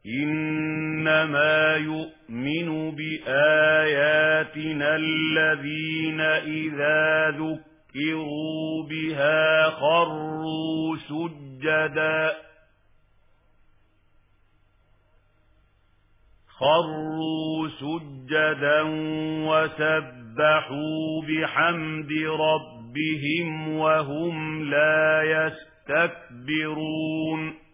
إنما يؤمن بآياتنا الذين إذا ذكروا بها خروا سجدا وسبحوا بحمد ربهم وهم لا يستكبرون